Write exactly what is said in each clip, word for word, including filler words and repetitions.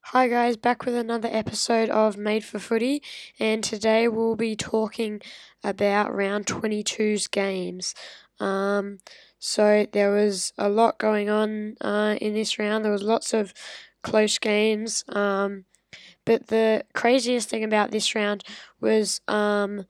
Hi guys, back with another episode of Made for Footy, and today we'll be talking about round twenty-two's games. Um, so there was a lot going on uh, in this round. There was lots of close games, um, but the craziest thing about this round was um,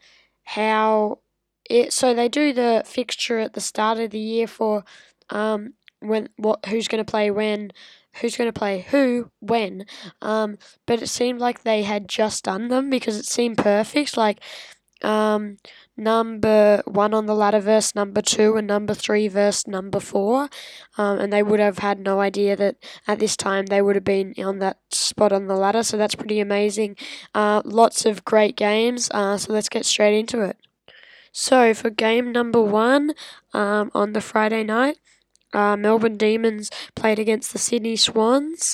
how it. So they do the fixture at the start of the year for um, when what who's going to play when who's going to play who, when. Um, but it seemed like they had just done them because it seemed perfect. Like um, number one on the ladder versus number two, and number three versus number four. Um, and they would have had no idea that at this time they would have been on that spot on the ladder. So that's pretty amazing. Uh, lots of great games. Uh, so let's get straight into it. So for game number one um, on the Friday night, uh, Melbourne Demons played against the Sydney Swans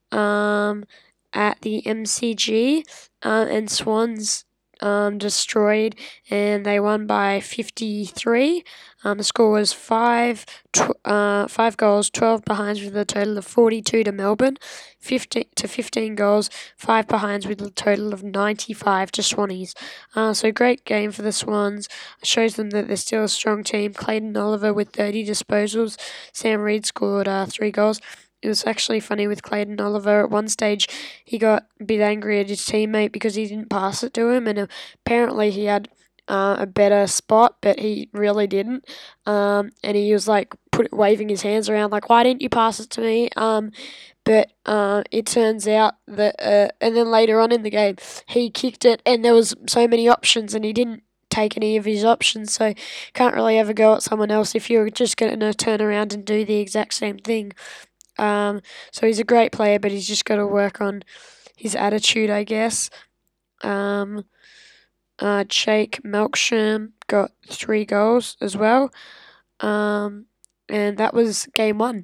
um, at the M C G, uh, and Swans um, destroyed, and they won by fifty-three. Um, the score was five, tw- uh, five goals, twelve behinds with a total of forty-two to Melbourne, fifteen to fifteen goals, five behinds with a total of ninety-five to Swannies. Uh, so great game for the Swans. Shows them that they're still a strong team. Clayton Oliver with thirty disposals. Sam Reid scored uh, three goals. It was actually funny with Clayton Oliver. At one stage, he got a bit angry at his teammate because he didn't pass it to him, and apparently he had uh, a better spot, but he really didn't. Um, and he was like put waving his hands around, like, "Why didn't you pass it to me?" Um, but uh, it turns out that, uh, and then later on in the game, he kicked it, and there was so many options, and he didn't take any of his options, so can't really ever go at someone else if you're just going to turn around and do the exact same thing. Um, so he's a great player, but he's just got to work on his attitude, I guess. Um, uh, Jake Melksham got three goals as well. Um, and that was game one.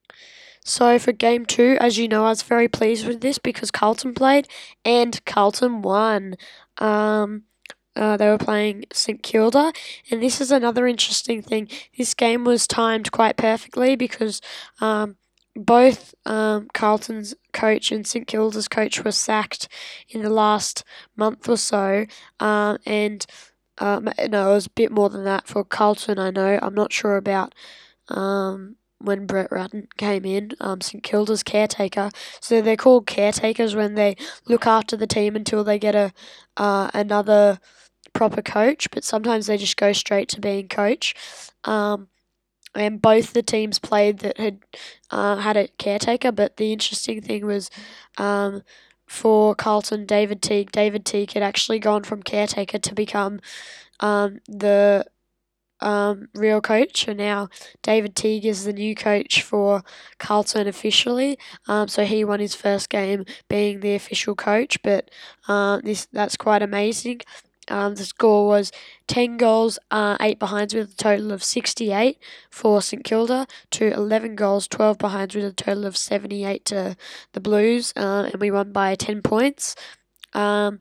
So for game two, as you know, I was very pleased with this because Carlton played and Carlton won. Um, uh, they were playing St Kilda, and this is another interesting thing. This game was timed quite perfectly because um, both um, Carlton's coach and St Kilda's coach were sacked in the last month or so, um, and um, no, it was a bit more than that for Carlton. I know. I'm not sure about um, when Brett Ratten came in, um, St Kilda's caretaker. So they're called caretakers when they look after the team until they get a uh, another proper coach, but sometimes they just go straight to being coach. Um, and both the teams played that had uh, had a caretaker, but the interesting thing was um, for Carlton, David Teague. David Teague had actually gone from caretaker to become um, the um, real coach, and now David Teague is the new coach for Carlton officially. Um, so he won his first game being the official coach, but uh, this that's quite amazing. Um, the score was ten goals, uh, eight behinds with a total of sixty-eight for St Kilda to eleven goals, twelve behinds with a total of seventy-eight to the Blues, uh, and we won by ten points. Um,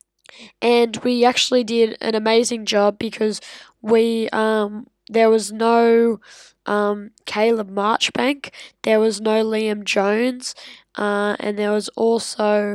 and we actually did an amazing job because we um, there was no um, Caleb Marchbank, there was no Liam Jones, uh, and there was also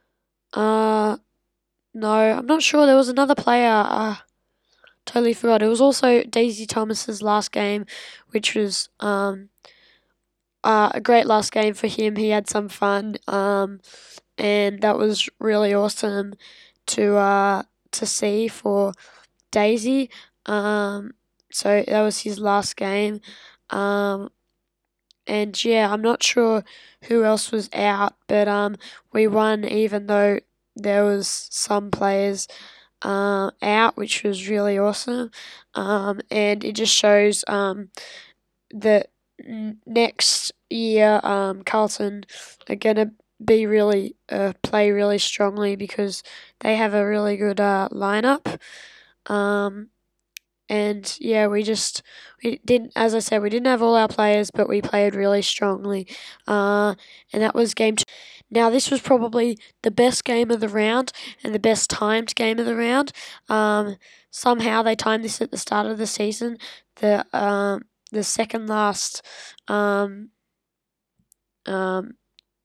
uh, no, I'm not sure. There was another player. Uh, totally forgot. It was also Daisy Thomas's last game, which was um, uh, a great last game for him. He had some fun, um, and that was really awesome to uh, to see for Daisy. Um, so that was his last game. Um, and yeah, I'm not sure who else was out, but um, we won even though there was some players uh, out, which was really awesome. Um, and it just shows um, that next year um, Carlton are gonna be really uh, play really strongly because they have a really good uh, lineup. Um, and yeah, we just we didn't, as I said, we didn't have all our players, but we played really strongly. Uh, and that was game two. Now this was probably the best game of the round and the best timed game of the round. Um, somehow they timed this at the start of the season. The um, the second last um, um,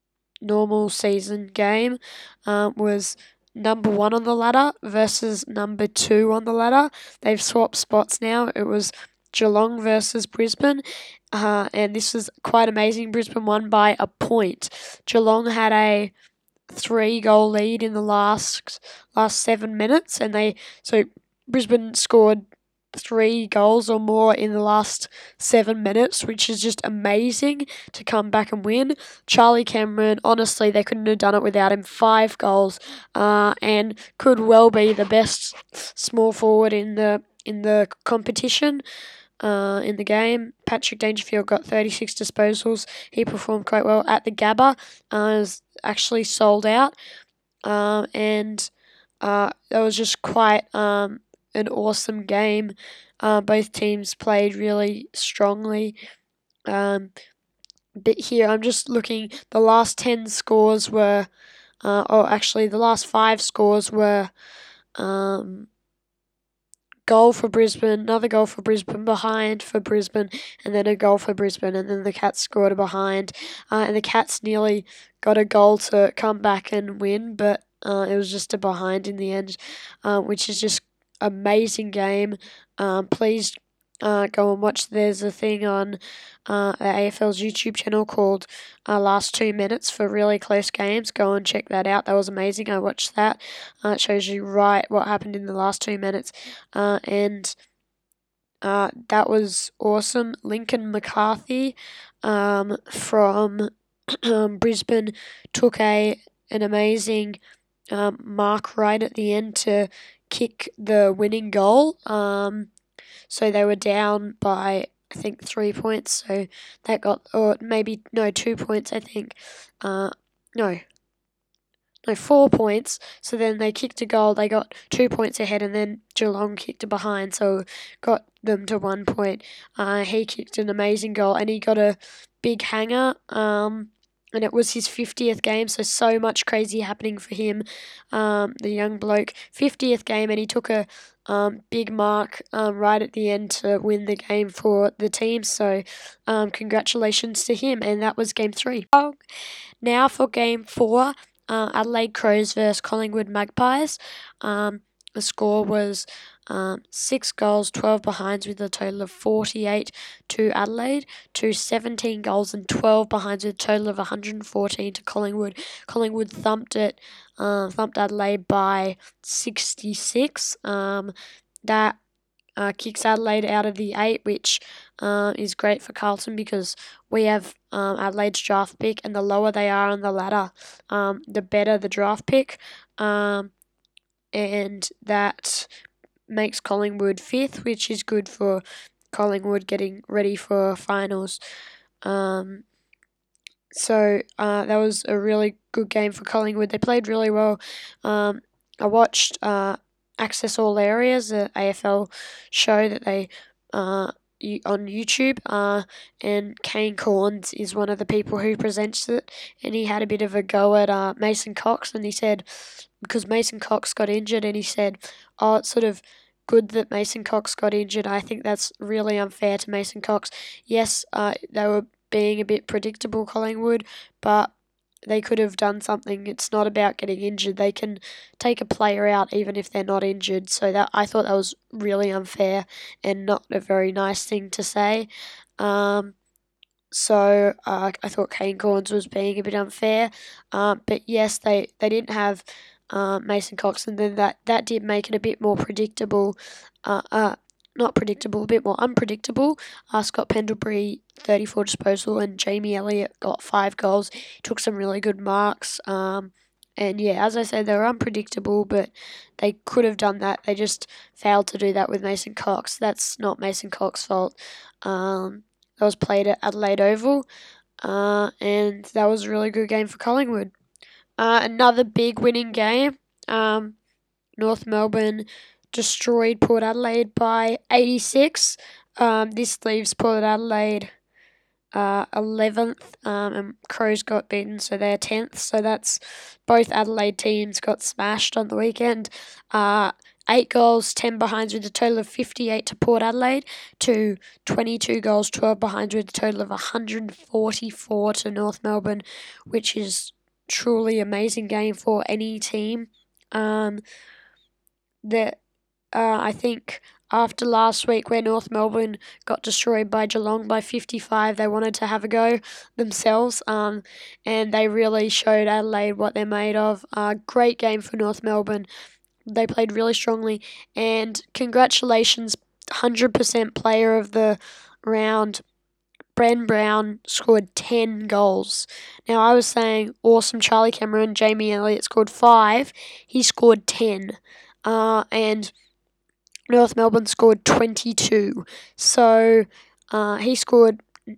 normal season game um, was number one on the ladder versus number two on the ladder. They've swapped spots now. It was Geelong versus Brisbane, uh, and this was quite amazing. Brisbane won by a point. Geelong had a three goal lead in the last last seven minutes, and they so Brisbane scored three goals or more in the last seven minutes, which is just amazing to come back and win. Charlie Cameron, honestly, they couldn't have done it without him. Five goals, uh, and could well be the best small forward in the in the competition. Uh, in the game, Patrick Dangerfield got thirty-six disposals. He performed quite well at the Gabba. Uh, it was actually sold out, um, and uh, that was just quite um, an awesome game. Uh, both teams played really strongly. Um, but here I'm just looking. The last ten scores were, uh, or actually the last five scores were. Um, Goal for Brisbane, another goal for Brisbane, behind for Brisbane, and then a goal for Brisbane, and then the Cats scored a behind, uh, and the Cats nearly got a goal to come back and win, but uh, it was just a behind in the end, uh, which is just amazing game. Um, please uh, go and watch. There's a thing on uh, the A F L's YouTube channel called uh, Last Two Minutes for really close games. Go and check that out. That was amazing. I watched that. Uh, it shows you right what happened in the last two minutes. Uh, and uh, that was awesome. Lincoln McCarthy um, from Brisbane took a an amazing um, mark right at the end to kick the winning goal. Um, so they were down by, I think, three points. So that got, or maybe, no, two points, I think. Uh, no. No, four points. So then they kicked a goal. They got two points ahead, and then Geelong kicked a behind, so got them to one point. Uh, he kicked an amazing goal, and he got a big hanger. Um, and it was his fiftieth game, so so much crazy happening for him. Um, the young bloke, fiftieth game, and he took a um, big mark um, right at the end to win the game for the team. So um, congratulations to him, and that was game three. Now for game four. Uh, Adelaide Crows versus Collingwood Magpies. Um, the score was um, six goals, twelve behinds with a total of forty-eight to Adelaide, to seventeen goals and twelve behinds with a total of one hundred fourteen to Collingwood. Collingwood thumped it, uh, thumped Adelaide by sixty-six. Um, that Uh, kicks Adelaide out of the eight, which uh, is great for Carlton because we have um, Adelaide's draft pick, and the lower they are on the ladder, um, the better the draft pick, um, and that makes Collingwood fifth, which is good for Collingwood getting ready for finals. Um, so uh, that was a really good game for Collingwood. They played really well. Um, I watched uh, Access All Areas, the A F L show that they uh, on YouTube, uh, and Kane Cornes is one of the people who presents it, and he had a bit of a go at uh, Mason Cox, and he said, because Mason Cox got injured, and he said, oh, it's sort of good that Mason Cox got injured. I think that's really unfair to Mason Cox. Yes, uh, they were being a bit predictable, Collingwood, but they could have done something. It's not about getting injured. They can take a player out even if they're not injured. So that I thought that was really unfair and not a very nice thing to say. Um, so uh, I thought Kane Cornes was being a bit unfair. Uh, but yes, they, they didn't have uh, Mason Cox, and then that, that did make it a bit more predictable. Uh, uh, not predictable, a bit more unpredictable. Uh, Scott Pendlebury, thirty-four disposal, and Jamie Elliott got five goals. Took some really good marks. Um, and yeah, as I said, they were unpredictable, but they could have done that. They just failed to do that with Mason Cox. That's not Mason Cox's fault. Um, that was played at Adelaide Oval, uh, and that was a really good game for Collingwood. Uh, another big winning game. Um, North Melbourne destroyed Port Adelaide by eighty-six. Um, this leaves Port Adelaide uh, eleventh, um, and Crows got beaten, so they're tenth. So that's both Adelaide teams got smashed on the weekend. Uh, eight goals, ten behinds with a total of fifty-eight to Port Adelaide, to twenty-two goals, twelve behinds with a total of one hundred forty-four to North Melbourne, which is truly amazing game for any team. Um, that uh, I think after last week where North Melbourne got destroyed by Geelong by fifty-five, they wanted to have a go themselves, um, and they really showed Adelaide what they're made of. Uh, great game for North Melbourne. They played really strongly, and congratulations, one hundred percent player of the round. Ben Brown scored ten goals. Now, I was saying awesome Charlie Cameron, Jamie Elliott scored five. He scored ten. Uh, and North Melbourne scored twenty-two. So uh, he scored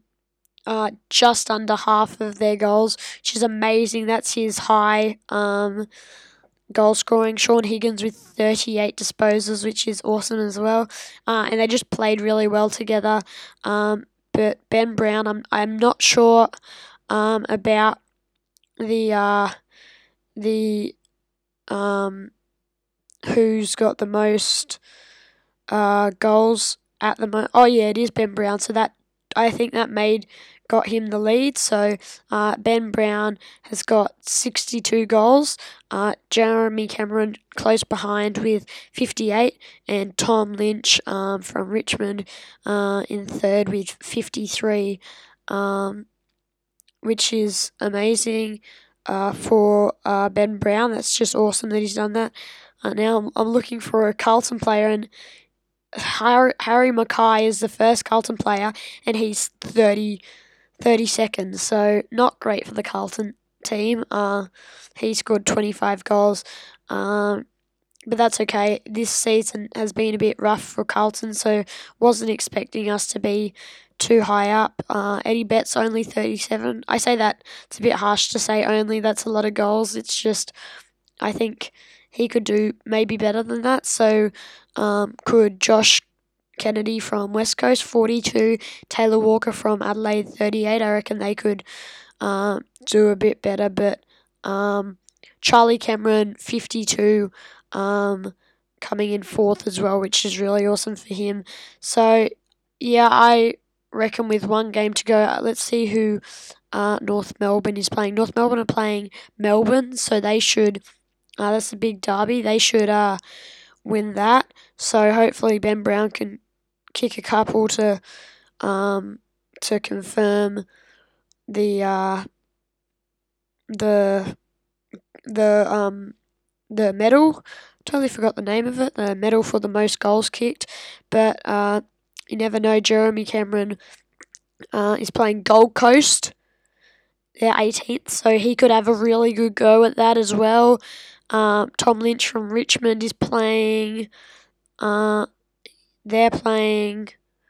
uh, just under half of their goals, which is amazing. That's his high um, goal scoring. Sean Higgins with thirty-eight disposals, which is awesome as well. Uh, and they just played really well together. Um, but Ben Brown, I'm I'm not sure um, about the uh, the um, who's got the most uh, goals at the moment. Oh yeah, it is Ben Brown. So that I think that made got him the lead. So uh, Ben Brown has got sixty-two goals. Uh, Jeremy Cameron close behind with fifty-eight, and Tom Lynch um, from Richmond uh, in third with fifty-three, um, which is amazing uh, for uh, Ben Brown. That's just awesome that he's done that. Uh, now I'm, I'm looking for a Carlton player, and Harry, Harry Mackay is the first Carlton player, and he's thirty, thirty seconds, so not great for the Carlton team. Uh, he scored twenty-five goals, um, but that's okay. This season has been a bit rough for Carlton, so wasn't expecting us to be too high up. Uh, Eddie Betts only thirty-seven. I say that, it's a bit harsh to say only, that's a lot of goals. It's just, I think he could do maybe better than that. So um, could Josh Kennedy from West Coast, forty-two, Taylor Walker from Adelaide, thirty-eight. I reckon they could um, do a bit better. But um, Charlie Cameron, fifty-two, um, coming in fourth as well, which is really awesome for him. So, yeah, I reckon with one game to go, let's see who uh, North Melbourne is playing. North Melbourne are playing Melbourne, so they should... Uh, that's a big derby. They should uh, win that. So hopefully Ben Brown can kick a couple to um, to confirm the uh, the the um the medal. Totally forgot the name of it. The medal for the most goals kicked. But uh, you never know. Jeremy Cameron uh, is playing Gold Coast. They're eighteenth, so he could have a really good go at that as well. Um, Tom Lynch from Richmond is playing. Uh, they're playing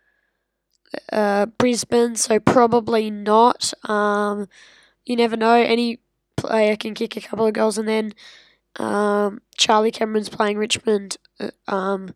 uh, Brisbane, so probably not. Um, you never know. Any player can kick a couple of goals, and then um, Charlie Cameron's playing Richmond. uh, Um,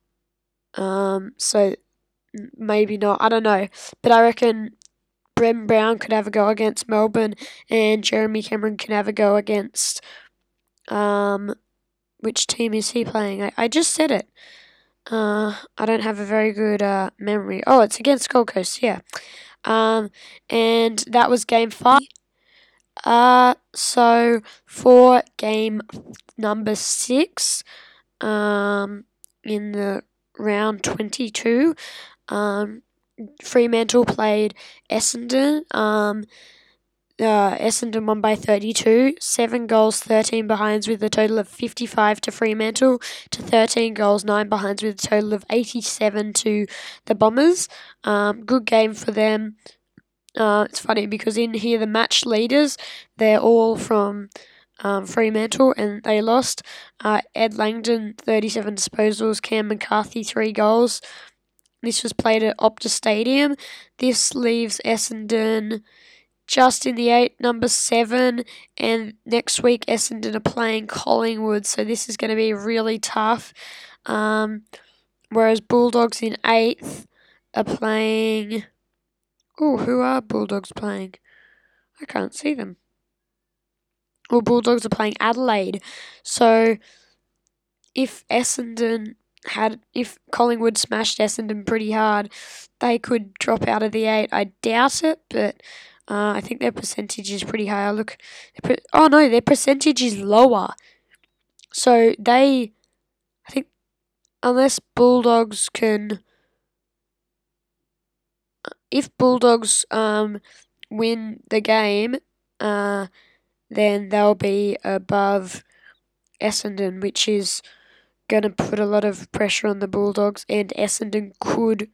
um, so maybe not. I don't know, but I reckon Ben Brown could have a go against Melbourne, and Jeremy Cameron can have a go against. Um, which team is he playing? I, I just said it. Uh, I don't have a very good uh, memory. Oh, it's against Gold Coast, yeah. Um, and that was game five. Uh, so for game number six, um, in the round twenty-two, um, Fremantle played Essendon. Um, uh, Essendon won by thirty-two, seven goals, thirteen behinds with a total of fifty-five to Fremantle, to thirteen goals, nine behinds with a total of eighty-seven to the Bombers. Um, good game for them. Uh, it's funny because in here the match leaders, they're all from um, Fremantle, and they lost. Uh, Ed Langdon, thirty-seven disposals, Cam McCarthy, three goals. This was played at Optus Stadium. This leaves Essendon just in the eight, number seven, and next week Essendon are playing Collingwood, so this is going to be really tough. Um, whereas Bulldogs in eighth are playing... Oh, who are Bulldogs playing? I can't see them. Well, Bulldogs are playing Adelaide, so if Essendon had... If Collingwood smashed Essendon pretty hard, they could drop out of the eight. I doubt it, but... Uh, I think their percentage is pretty high. I look, oh no, their percentage is lower. So they, I think, unless Bulldogs can, if Bulldogs um win the game, uh, then they'll be above Essendon, which is going to put a lot of pressure on the Bulldogs, and Essendon could.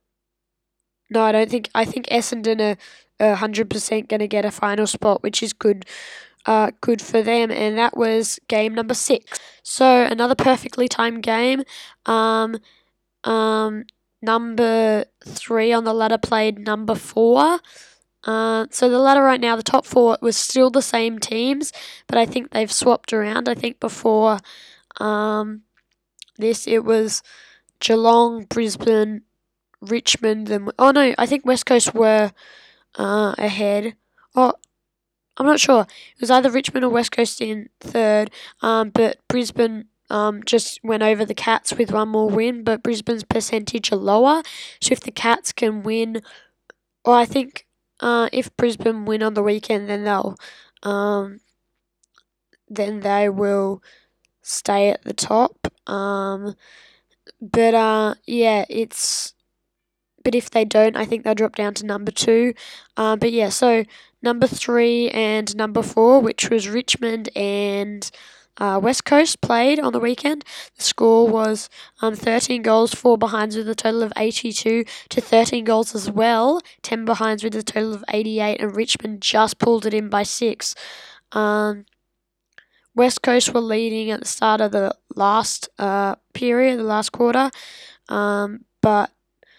No, I don't think. I think Essendon are a hundred percent going to get a final spot, which is good. Uh, good for them, and that was game number six. So another perfectly timed game. Um, um, number three on the ladder played number four. Uh, so the ladder right now, the top four was still the same teams, but I think they've swapped around. I think before um, this it was Geelong, Brisbane, Richmond, and oh no, I think West Coast were uh, ahead. Oh, I'm not sure. It was either Richmond or West Coast in third, um, but Brisbane um, just went over the Cats with one more win, but Brisbane's percentage are lower. So if the Cats can win, or I think uh, if Brisbane win on the weekend, then they'll, um, then they will stay at the top. Um, but uh, yeah, it's. But if they don't, I think they'll drop down to number two. Um, but yeah, so number three and number four, which was Richmond and uh, West Coast, played on the weekend. The score was um, thirteen goals, four behinds with a total of eighty-two to thirteen goals as well, ten behinds with a total of eighty-eight, and Richmond just pulled it in by six. Um, West Coast were leading at the start of the last uh, period, the last quarter, um, but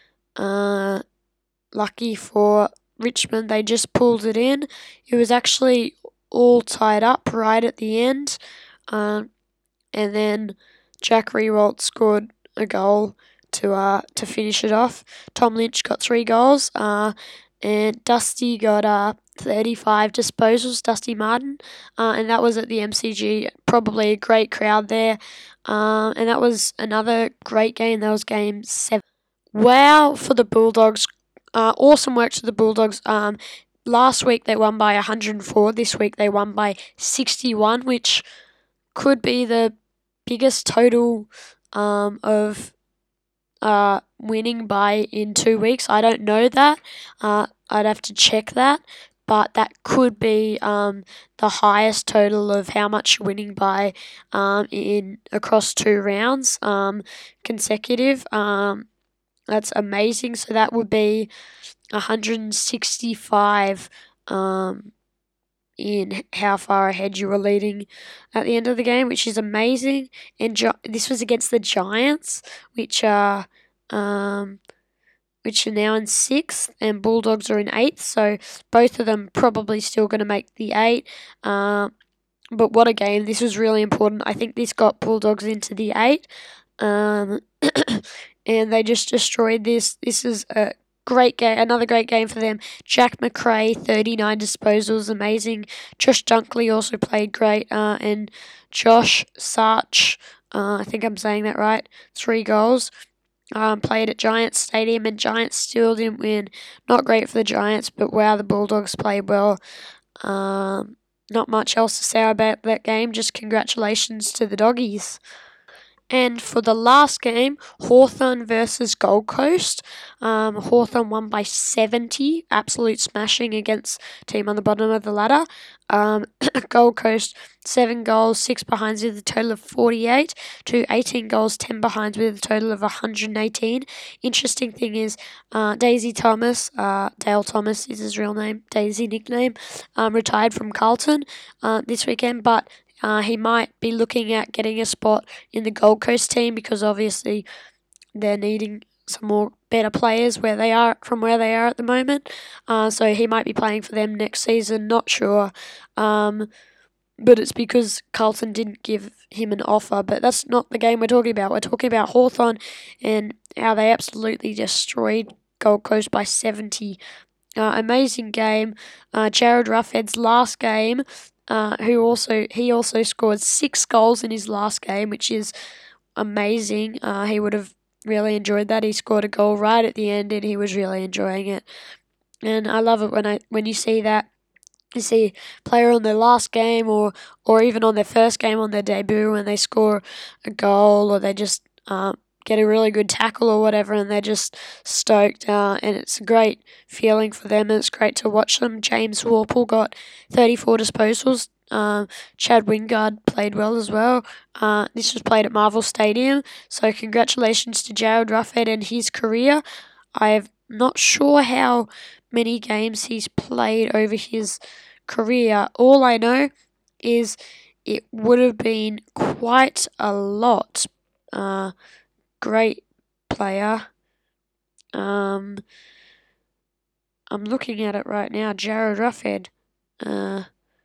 uh, lucky for Richmond, they just pulled it in. It was actually all tied up right at the end. Um, and then Jack Riewoldt scored a goal to uh, to finish it off. Tom Lynch got three goals. Uh, and Dusty got uh, thirty-five disposals, Dusty Martin. Uh, and that was at the M C G. Probably a great crowd there. Uh, and that was another great game. That was game seven. Wow for the Bulldogs. Uh, awesome work to the Bulldogs. Um, last week they won by one hundred four. This week they won by sixty-one, which could be the biggest total um, of uh, winning by in two weeks. I don't know that. Uh, I'd have to check that. But that could be um, the highest total of how much winning by um, in across two rounds um, consecutive. Um, That's amazing. So that would be one hundred sixty-five um, in how far ahead you were leading at the end of the game, which is amazing. And Gi- this was against the Giants, which are um, which are now in sixth, and Bulldogs are in eighth. So both of them probably still going to make the eight. Uh, but what a game! This was really important. I think this got Bulldogs into the eight. Um, and they just destroyed this. This is a great game, another great game for them. Jack Macrae, thirty-nine disposals, amazing. Josh Dunkley also played great, uh, and Josh Sarch, uh, I think I'm saying that right, three goals. Um, played at Giants Stadium, and Giants still didn't win. Not great for the Giants, but wow, the Bulldogs played well. Um, not much else to say about that game. Just congratulations to the Doggies. And for the last game, Hawthorn versus Gold Coast. Um, Hawthorn won by seventy, absolute smashing against team on the bottom of the ladder. Um, Gold Coast, seven goals, six behinds with a total of forty-eight, to eighteen goals, ten behinds with a total of one hundred eighteen. Interesting thing is, uh, Daisy Thomas, uh, Dale Thomas is his real name, Daisy nickname, um, retired from Carlton uh, this weekend, but Uh, he might be looking at getting a spot in the Gold Coast team because obviously they're needing some more better players where they are from where they are at the moment. Uh, so he might be playing for them next season. Not sure, um, but it's because Carlton didn't give him an offer. But that's not the game we're talking about. We're talking about Hawthorn and how they absolutely destroyed Gold Coast by seventy. Uh, amazing game. Uh, Jared Ruffhead's last game. Uh, who also he also scored six goals in his last game, which is amazing. Uh, he would have really enjoyed that. He scored a goal right at the end, and he was really enjoying it. and I love it when I when you see that. You see a player on their last game or, or even on their first game on their debut and they score a goal or they just um, get a really good tackle or whatever and they're just stoked uh, and it's a great feeling for them and it's great to watch them. James Worpel got thirty-four disposals. Um, Chad Wingard played well as well. Uh, this was played at Marvel Stadium, so congratulations to Jared Ruffhead and his career. I'm not sure how many games he's played over his career. All I know is it would have been quite a lot. Uh, great player. Um, I'm looking at it right now. Jared Ruffhead. Uh,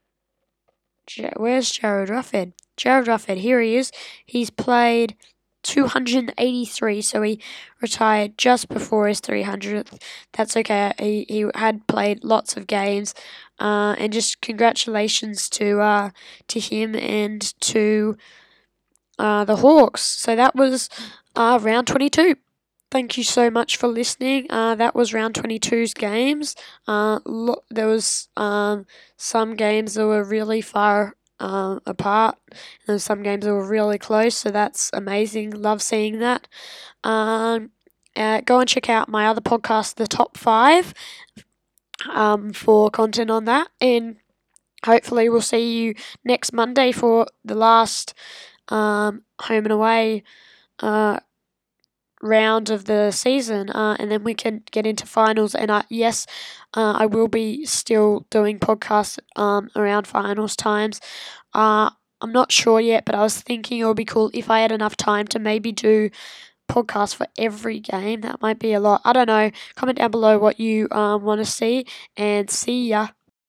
where's Jared Ruffhead? Jared Ruffhead. Here he is. He's played two hundred eighty-three, so he retired just before his three hundredth. That's okay. He, he had played lots of games, uh, and just congratulations to uh, to him and to uh, the Hawks. So that was uh, round twenty-two. Thank you so much for listening. Uh, that was round twenty-two's games. Uh, lo- there was um, some games that were really far um, apart, and some games that were really close. So that's amazing. Love seeing that. Um, uh, go and check out my other podcast, The Top Five, um, for content on that. And hopefully, we'll see you next Monday for the last um, home and away. Uh, round of the season, uh, and then we can get into finals. And I, yes, uh, I will be still doing podcasts um, around finals times. Uh, I'm not sure yet, but I was thinking it would be cool if I had enough time to maybe do podcasts for every game. That might be a lot. I don't know. Comment down below what you um, want to see, and see ya.